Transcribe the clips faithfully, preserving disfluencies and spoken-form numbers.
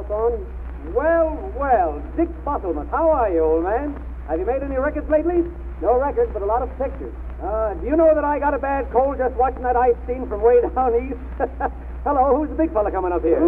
on. Well, well, Dick Bottleman, how are you, old man? Have you made any records lately? No records, but a lot of pictures. Uh, do you know that I got a bad cold just watching that ice scene from way down east? Hello, who's the big fella coming up here?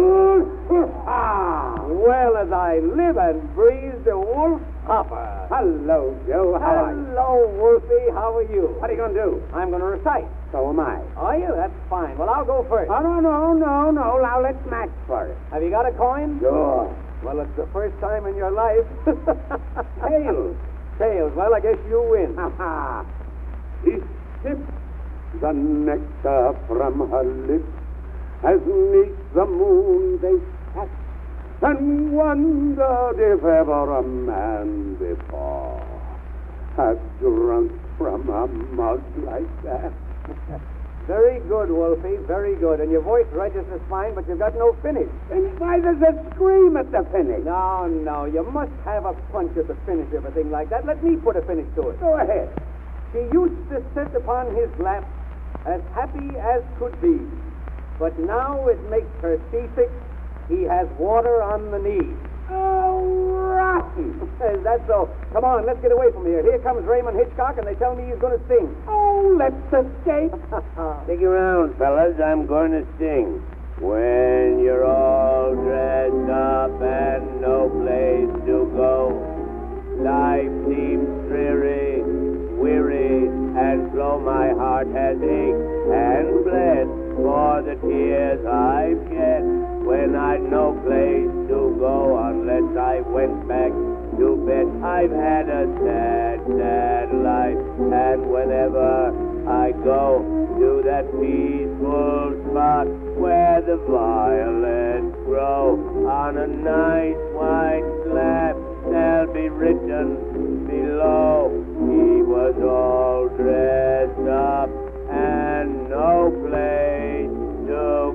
Ah, Well, as I live and breathe, the Wolf Hopper. hello, Joe. How are you? Hello, Wolfie. How are you? What are you going to do? I'm going to recite. So am I. Are you? That's fine. Well, I'll go first. Oh, no, no, no, no. Now let's match for it. Have you got a coin? Sure. Well, it's the first time in your life. Tails. Tails. Well, I guess you win. Ha ha. He sipped the nectar from her lips as neath the moon they sat and wondered if ever a man before had drunk from a mug like that. Very good, Wolfie. Very good. And your voice registers fine, but you've got no finish. And why does it scream at the finish? No, no. You must have a punch at the finish of a thing like that. Let me put a finish to it. Go ahead. She used to sit upon his lap as happy as could be. But now it makes her seasick. He has water on the knees. Oh, rotten. Is that so? Come on, let's get away from here. Here comes Raymond Hitchcock, and they tell me he's going to sing. Oh, let's escape. Stick around, fellas. I'm going to sing. When you're all dressed up and no place to go, life seems dreary, weary, and slow. My heart has ached and bled for the tears I've shed when I'd no place to go unless I went back to bed. I've had a sad, sad life, and whenever I go to that peaceful spot where the violets grow, on a nice white slab there'll be written below, he was all dressed up and no place to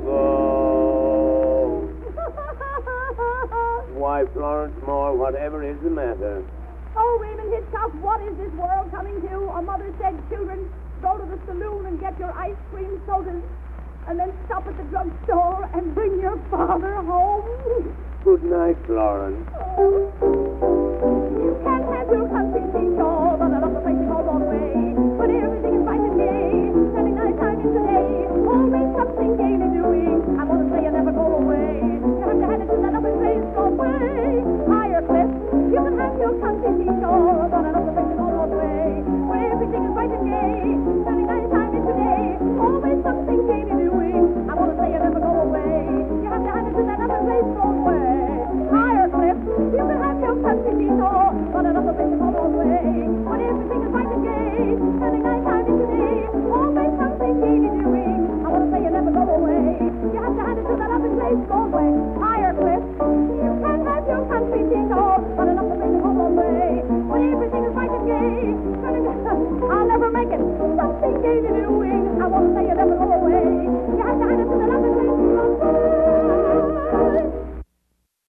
go. Why, Florence Moore, whatever is the matter? Oh, Raymond Hitchcock, what is this world coming to? A mother said, children, go to the saloon and get your ice cream sodas, and then stop at the drugstore and bring your father home. Good night, Florence. Oh.